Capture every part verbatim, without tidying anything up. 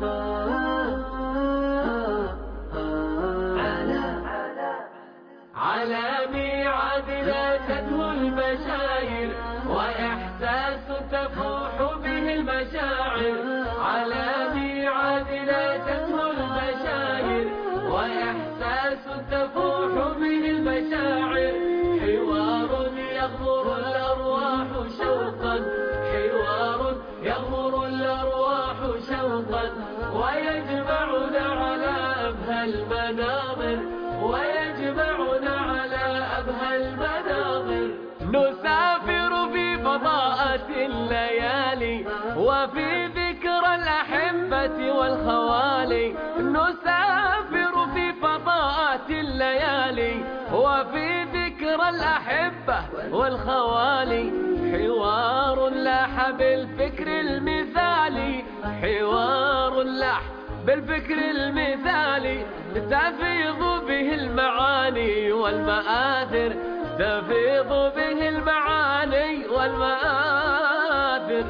على ميعاد لا تدهو البشاير وإحساس تفوح به المشاعر. على ميعاد لا تدهو البشاير وإحساس تفوح به المشاعر. حوار يغمر الأرواح شوقا، حوار يغمر الأرواح شوقا، ويجمعنا على أبهى المناظر، ويجمعنا على أبهى المناظر. نسافر في فضاءات الليالي وفي ذكرى الأحبة والخوالي. نسافر في فضاءات الليالي وفي ذكرى الأحبة والخوالي. حوار لاح بالفكر المثالي، حوار لاح بالفكر المثالي، تفيض به المعاني والمآثر، تفيض به المعاني والمآثر.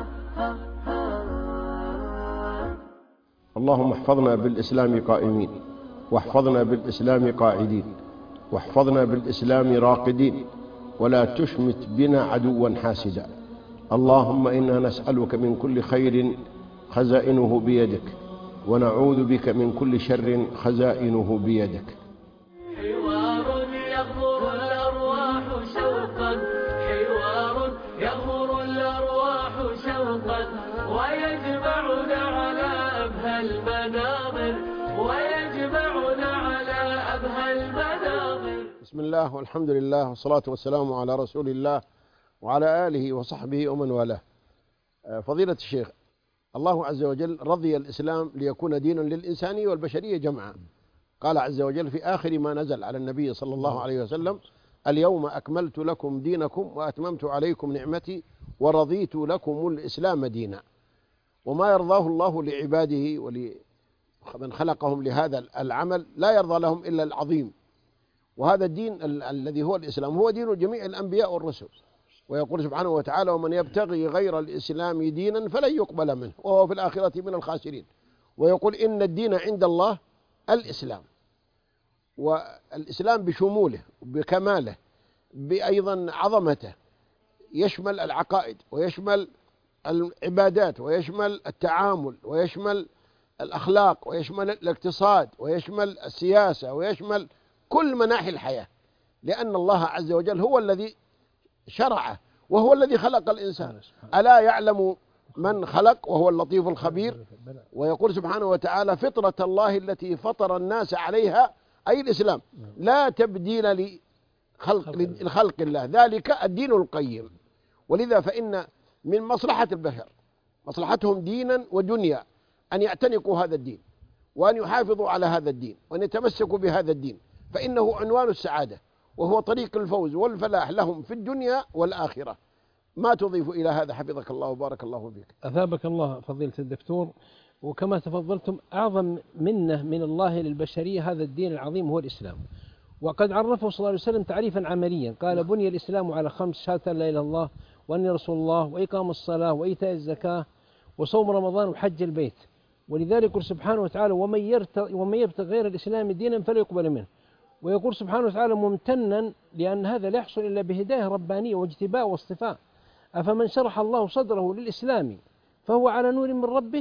اللهم احفظنا بالإسلام قائمين، واحفظنا بالإسلام قاعدين، واحفظنا بالإسلام راقدين، ولا تشمت بنا عدوا حاسدا. اللهم إنا نسألك من كل خير خزائنه بيدك، ونعوذ بك من كل شر خزائنه بيدك. حوار يغمر الأرواح شوقا، حوار يغمر الأرواح شوقا، ويجمعنا على أبهى المناظر، ويجمعنا على أبهى المناظر. بسم الله والحمد لله والصلاة والسلام على رسول الله وعلى آله وصحبه ومن والاه. فضيلة الشيخ، الله عز وجل رضي الإسلام ليكون دينا للإنسانية والبشرية جمعا. قال عز وجل في آخر ما نزل على النبي صلى الله عليه وسلم: اليوم أكملت لكم دينكم وأتممت عليكم نعمتي ورضيت لكم الإسلام دينا. وما يرضاه الله لعباده ولمن خلقهم لهذا العمل لا يرضى لهم إلا العظيم. وهذا الدين ال الذي هو الإسلام هو دين جميع الأنبياء والرسل. ويقول سبحانه وتعالى: ومن يبتغي غير الإسلام دينا فلن يقبل منه وهو في الآخرة من الخاسرين. ويقول: إن الدين عند الله الإسلام. والإسلام بشموله بكماله بأيضا عظمته يشمل العقائد ويشمل العبادات ويشمل التعامل ويشمل الأخلاق ويشمل الاقتصاد ويشمل السياسة ويشمل كل مناحي الحياة، لأن الله عز وجل هو الذي شرعه وهو الذي خلق الإنسان. ألا يعلم من خلق وهو اللطيف الخبير. ويقول سبحانه وتعالى: فطرة الله التي فطر الناس عليها، أي الإسلام، لا تبديل لخلق, لخلق الله، ذلك الدين القيم. ولذا فإن من مصلحة البشر، مصلحتهم دينا ودنيا، أن يعتنقوا هذا الدين وأن يحافظوا على هذا الدين وأن يتمسكوا بهذا الدين، فإنه عنوان السعادة وهو طريق الفوز والفلاح لهم في الدنيا والآخرة. ما تضيف إلى هذا حفظك الله وبارك الله فيك؟ أثابك الله فضيلة الدكتور. وكما تفضلتم، أعظم منة من الله للبشرية هذا الدين العظيم هو الإسلام. وقد عرفه صلى الله عليه وسلم تعريفا عمليا، قال: بني الإسلام على خمس: شهادة لا إله إلا الله وأني رسول الله، وإقام الصلاة، وإيتاء الزكاة، وصوم رمضان، وحج البيت. ولذلك يقول سبحانه وتعالى: ومن يبتغي غير الإسلام دينا فلا يقبل منه. ويقول سبحانه وتعالى ممتنا لأن هذا لا يحصل إلا بهداية ربانية واجتباء واصطفاء. أفمن شرح الله الله للإسلام فهو على نور من ربه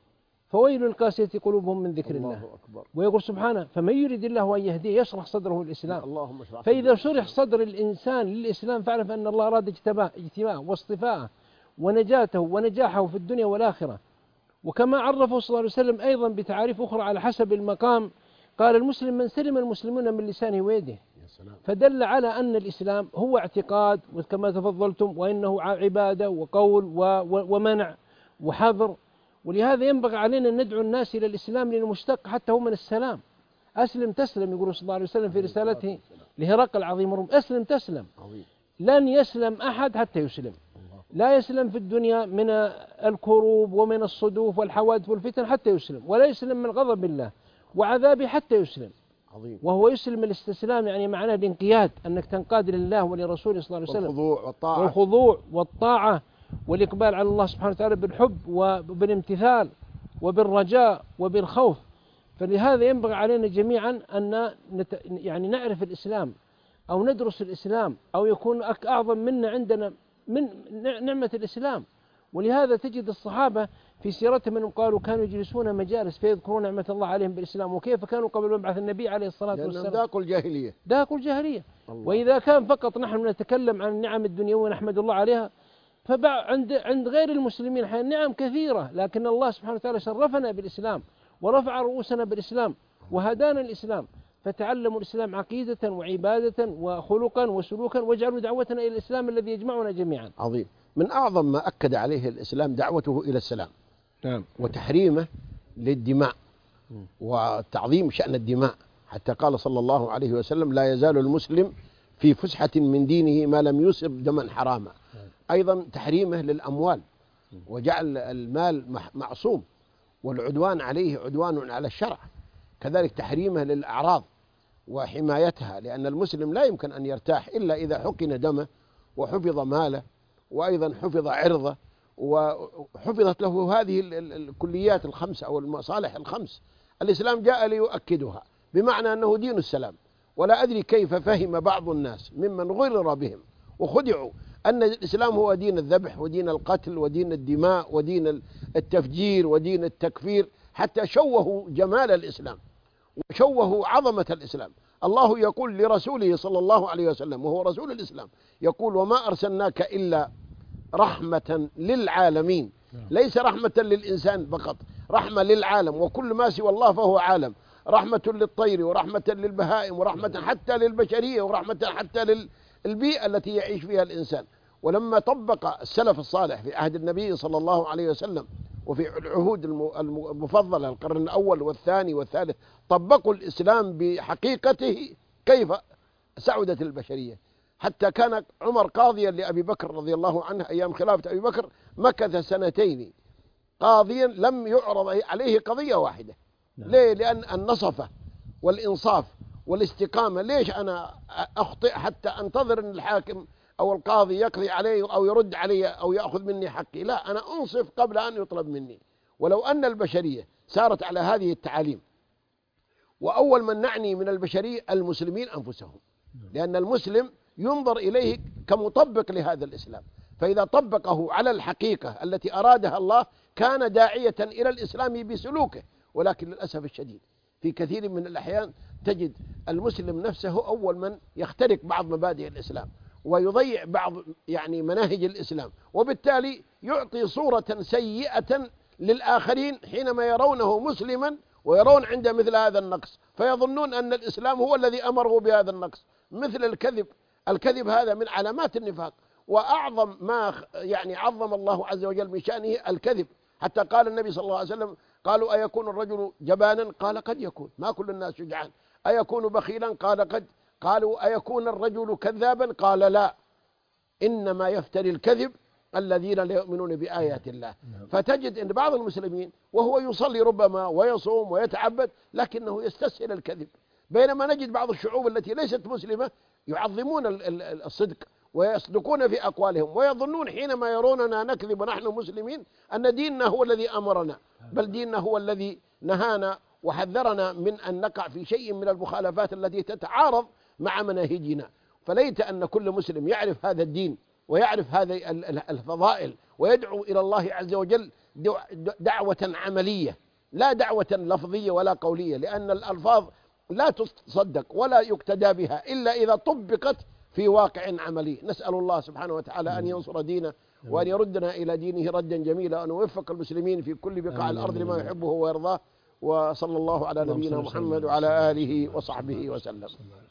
فويل القاسية قلوبهم من ذكر الله. الله أكبر. ويقول سبحانه: فمن يريد الله أن يهديه يشرح صدره للإسلام. اللهم شرح. فإذا شرح صدر الإنسان للإسلام فاعرف أن الله أراد اجتباء اجتباء واصطفاءه ونجاته ونجاحه في الدنيا والآخرة. وكما عرفه صلى الله عليه وسلم أيضا بتعاريف أخرى على حسب المقام، قال: المسلم من سلم المسلمون من لسانه ويده. فدل على أن الإسلام هو اعتقاد وكما تفضلتم، وإنه عبادة وقول ومنع وحظر. ولهذا ينبغي علينا أن ندعو الناس إلى الإسلام، للمشتق حتى هو من السلام. أسلم تسلم، يقول صلى الله عليه وسلم في رسالته لهرقل العظيم الروم: أسلم تسلم. لن يسلم أحد حتى يسلم. لا يسلم في الدنيا من الكروب ومن الصدوف والحوادث والفتن حتى يسلم، ولا يسلم من غضب الله وعذابه حتى يسلم. عظيم. وهو يسلم الاستسلام، يعني معناه الانقياد، أنك تنقاد لله ولرسوله صلى الله عليه وسلم، والخضوع والطاعة والخضوع والطاعة والإقبال على الله سبحانه وتعالى بالحب وبالامتثال. وبالرجاء وبالخوف. فلهذا ينبغي علينا جميعا أن نت يعني نعرف الإسلام أو ندرس الإسلام أو يكون أعظم منا عندنا من نعمة الإسلام. ولهذا تجد الصحابة في سيرتهم من قالوا كانوا يجلسون مجالس فيذكرون نعمة الله عليهم بالإسلام وكيف كانوا قبل مبعث النبي عليه الصلاة والسلام. ذاقوا الجاهلية ذاقوا الجاهلية. وإذا كان فقط نحن نتكلم عن النعم الدنيوية ونحمد الله عليها، فعند عند غير المسلمين النعم كثيرة، لكن الله سبحانه وتعالى شرفنا بالإسلام ورفع رؤوسنا بالإسلام وهدانا الإسلام. فتعلموا الإسلام عقيدة وعبادة وخلقا وسلوكا، واجعلوا دعوتنا إلى الإسلام الذي يجمعنا جميعا. عظيم. من أعظم ما أكد عليه الإسلام دعوته إلى السلام، نعم، وتحريمه للدماء وتعظيم شأن الدماء، حتى قال صلى الله عليه وسلم: لا يزال المسلم في فسحة من دينه ما لم يصب دما حراما. أيضا تحريمه للأموال، وجعل المال معصوم والعدوان عليه عدوان على الشرع. كذلك تحريمه للأعراض وحمايتها، لأن المسلم لا يمكن أن يرتاح إلا إذا حقن دمه وحفظ ماله وأيضا حفظ عرضه وحفظت له هذه الكليات الخمس أو المصالح الخمس. الإسلام جاء ليؤكدها، بمعنى أنه دين السلام. ولا أدري كيف فهم بعض الناس ممن غرر بهم وخدعوا أن الإسلام هو دين الذبح ودين القتل ودين الدماء ودين التفجير ودين التكفير، حتى شوهوا جمال الإسلام وشوهوا عظمة الإسلام. الله يقول لرسوله صلى الله عليه وسلم وهو رسول الإسلام، يقول: وما أرسلناك إلا رحمة للعالمين. ليس رحمة للإنسان فقط، رحمة للعالم، وكل ما سوى الله فهو عالم. رحمة للطير ورحمة للبهائم ورحمة حتى للبشرية ورحمة حتى للبيئة التي يعيش فيها الإنسان. ولما طبق السلف الصالح في عهد النبي صلى الله عليه وسلم وفي العهود المفضلة القرن الأول والثاني والثالث، طبقوا الإسلام بحقيقته كيف سعدت البشرية. حتى كان عمر قاضيا لأبي بكر رضي الله عنه أيام خلافة أبي بكر، مكث سنتين قاضيا لم يعرض عليه قضية واحدة. ليه؟ لأن النصفة والإنصاف والاستقامة. ليش أنا أخطئ حتى أنتظر أن الحاكم أو القاضي يقضي علي أو يرد علي أو يأخذ مني حقي؟ لا، أنا أنصف قبل أن يطلب مني. ولو أن البشرية سارت على هذه التعاليم، وأول من نعني من البشرية المسلمين أنفسهم، لأن المسلم ينظر إليه كمطبق لهذا الإسلام، فإذا طبقه على الحقيقة التي أرادها الله كان داعية إلى الإسلام بسلوكه. ولكن للأسف الشديد في كثير من الأحيان تجد المسلم نفسه أول من يخترق بعض مبادئ الإسلام ويضيع بعض يعني مناهج الإسلام، وبالتالي يعطي صورة سيئة للآخرين حينما يرونه مسلما ويرون عنده مثل هذا النقص، فيظنون أن الإسلام هو الذي أمره بهذا النقص. مثل الكذب، الكذب هذا من علامات النفاق، وأعظم ما يعني عظم الله عز وجل من شأنه الكذب. حتى قال النبي صلى الله عليه وسلم: قالوا: أيكون الرجل جبانا؟ قال: قد يكون، ما كل الناس شجعان. أيكون بخيلا؟ قال: قد. قالوا: أيكون الرجل كذابا؟ قال: لا، إنما يفتري الكذب الذين لا يؤمنون بآيات الله. فتجد أن بعض المسلمين وهو يصلي ربما ويصوم ويتعبد لكنه يستسهل الكذب، بينما نجد بعض الشعوب التي ليست مسلمة يعظمون الصدق ويصدقون في أقوالهم، ويظنون حينما يروننا نكذب ونحن مسلمين أن ديننا هو الذي أمرنا، بل ديننا هو الذي نهانا وحذرنا من أن نقع في شيء من المخالفات التي تتعارض مع مناهجنا. فليت أن كل مسلم يعرف هذا الدين ويعرف هذه الفضائل ويدعو إلى الله عز وجل دعوة عملية، لا دعوة لفظية ولا قولية، لأن الألفاظ لا تصدق ولا يقتدى بها إلا إذا طبقت في واقع عملي. نسأل الله سبحانه وتعالى أن ينصر دينه وأن يردنا إلى دينه ردا جميلا، وأن يوفق المسلمين في كل بقاع الأرض لما يحبه ويرضاه. وصلى الله على نبينا محمد وعلى آله وصحبه وسلم.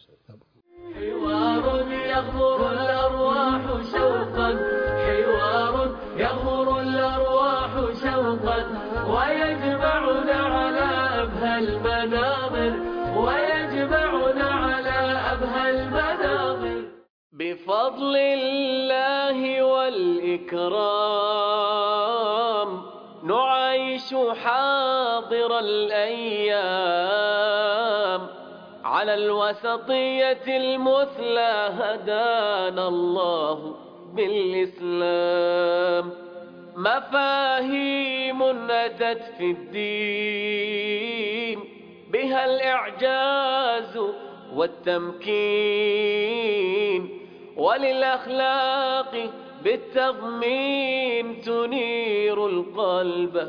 حوار يغمر الأرواح شوقا، حوار يغمر الأرواح شوقا، ويجمعنا على أبهى المناظر، ويجمعنا على أبهى المناظر. بفضل الله والإكرام نعيش حاضر الأيام، على الوسطية المثلى هدانا الله بالإسلام. مفاهيم أتت في الدين بها الإعجاز والتمكين، وللأخلاق بالتضمين تنير القلب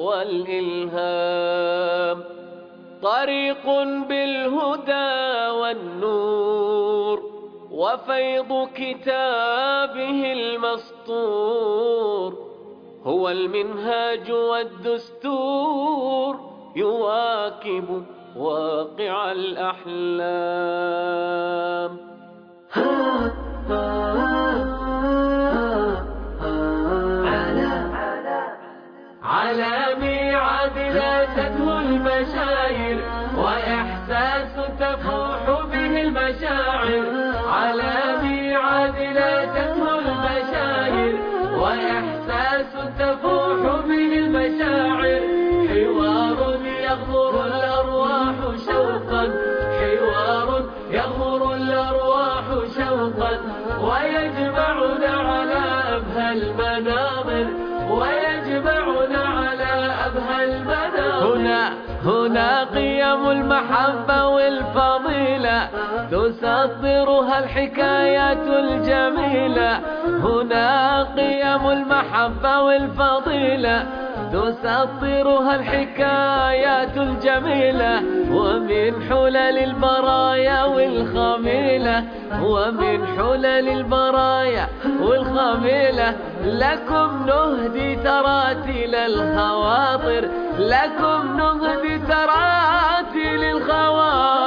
والإلهام. طريق بالهدى والنور وفيض كتابه المسطور، هو المنهاج والدستور يواكب واقع الأحلام. على ميعاد لا تدهو المشاعر وإحساس تفوح به المشاعر. على ميعاد لا تدهو المشاعر وإحساس تفوح به المشاعر. حوار يغمر الأرواح شوقا، حوار يغمر الأرواح شوقا، ويجمعنا على أبهى المناظر، ويجمعنا على أبهى المناظر. هنا هنا قيم المحبة والفضيلة تسطرها الحكايات الجميلة. هنا قيم المحبة والفضيلة تسطرها الحكايات الجميلة، ومن حلل البرايا والخميلة، ومن حلل البرايا والخميلة. لكم نهدي تراتيل الخواطر، لكم نهدي تراتيل الخواطر.